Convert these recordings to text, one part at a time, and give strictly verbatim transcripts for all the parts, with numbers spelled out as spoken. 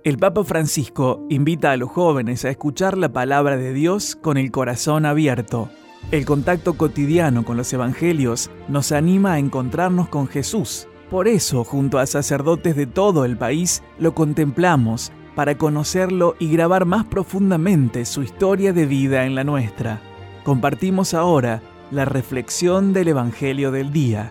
El Papa Francisco invita a los jóvenes a escuchar la palabra de Dios con el corazón abierto. El contacto cotidiano con los evangelios nos anima a encontrarnos con Jesús. Por eso, junto a sacerdotes de todo el país, lo contemplamos para conocerlo y grabar más profundamente su historia de vida en la nuestra. Compartimos ahora la reflexión del Evangelio del día.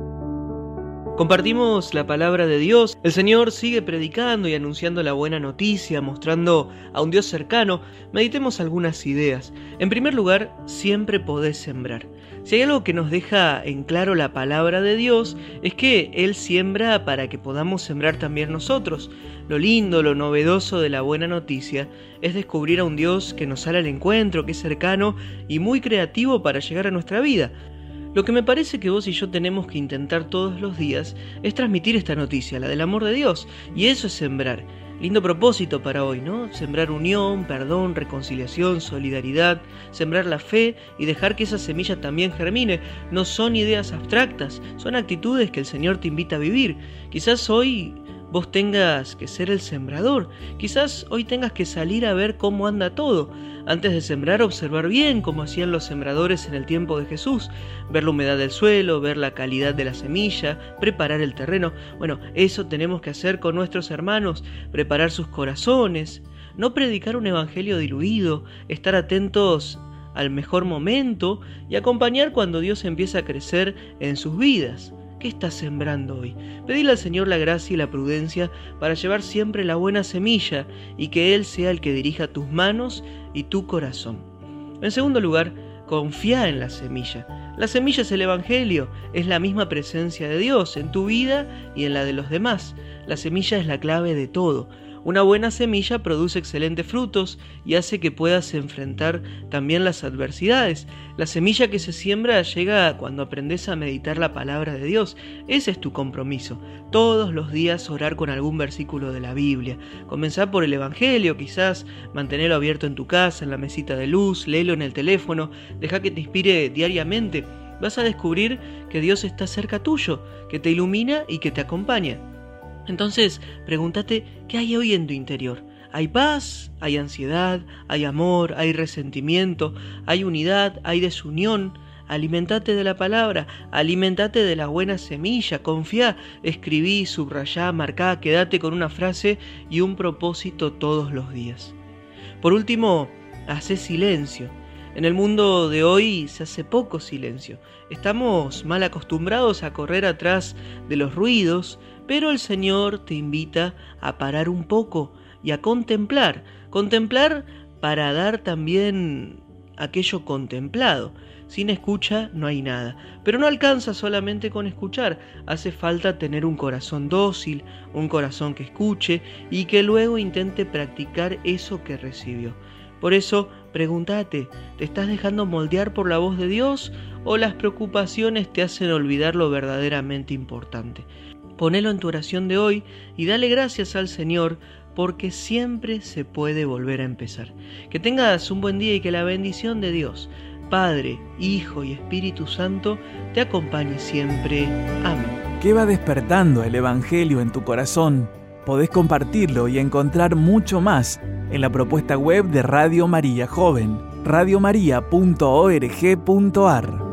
Compartimos la palabra de Dios. El Señor sigue predicando y anunciando la buena noticia, mostrando a un Dios cercano. Meditemos algunas ideas. En primer lugar, siempre podés sembrar. Si hay algo que nos deja en claro la palabra de Dios, es que Él siembra para que podamos sembrar también nosotros. Lo lindo, lo novedoso de la buena noticia es descubrir a un Dios que nos sale al encuentro, que es cercano y muy creativo para llegar a nuestra vida. Lo que me parece que vos y yo tenemos que intentar todos los días es transmitir esta noticia, la del amor de Dios, y eso es sembrar. Lindo propósito para hoy, ¿no? Sembrar unión, perdón, reconciliación, solidaridad, sembrar la fe y dejar que esa semilla también germine. No son ideas abstractas, son actitudes que el Señor te invita a vivir. Quizás hoy vos tengas que ser el sembrador, quizás hoy tengas que salir a ver cómo anda todo. Antes de sembrar, observar bien cómo hacían los sembradores en el tiempo de Jesús, ver la humedad del suelo, ver la calidad de la semilla, preparar el terreno. Bueno, eso tenemos que hacer con nuestros hermanos, preparar sus corazones, no predicar un evangelio diluido, estar atentos al mejor momento y acompañar cuando Dios empieza a crecer en sus vidas. ¿Qué estás sembrando hoy? Pedile al Señor la gracia y la prudencia para llevar siempre la buena semilla y que Él sea el que dirija tus manos y tu corazón. En segundo lugar, confía en la semilla. La semilla es el Evangelio, es la misma presencia de Dios en tu vida y en la de los demás. La semilla es la clave de todo. Una buena semilla produce excelentes frutos y hace que puedas enfrentar también las adversidades. La semilla que se siembra llega cuando aprendes a meditar la palabra de Dios. Ese es tu compromiso. Todos los días orar con algún versículo de la Biblia. Comenzar por el Evangelio, quizás mantenerlo abierto en tu casa, en la mesita de luz, léelo en el teléfono, deja que te inspire diariamente. Vas a descubrir que Dios está cerca tuyo, que te ilumina y que te acompaña. Entonces, pregúntate, ¿qué hay hoy en tu interior? ¿Hay paz? ¿Hay ansiedad? ¿Hay amor? ¿Hay resentimiento? ¿Hay unidad? ¿Hay desunión? Alimentate de la palabra, alimentate de la buena semilla, confía, escribí, subrayá, marcá, quédate con una frase y un propósito todos los días. Por último, hacé silencio. En el mundo de hoy se hace poco silencio. Estamos mal acostumbrados a correr atrás de los ruidos, pero el Señor te invita a parar un poco y a contemplar. Contemplar para dar también aquello contemplado. Sin escucha no hay nada. Pero no alcanza solamente con escuchar. Hace falta tener un corazón dócil, un corazón que escuche y que luego intente practicar eso que recibió. Por eso, pregúntate, ¿te estás dejando moldear por la voz de Dios o las preocupaciones te hacen olvidar lo verdaderamente importante? Ponelo en tu oración de hoy y dale gracias al Señor porque siempre se puede volver a empezar. Que tengas un buen día y que la bendición de Dios, Padre, Hijo y Espíritu Santo te acompañe siempre. Amén. ¿Qué va despertando el Evangelio en tu corazón? Podés compartirlo y encontrar mucho más en la propuesta web de Radio María Joven, radio maría punto org punto a r.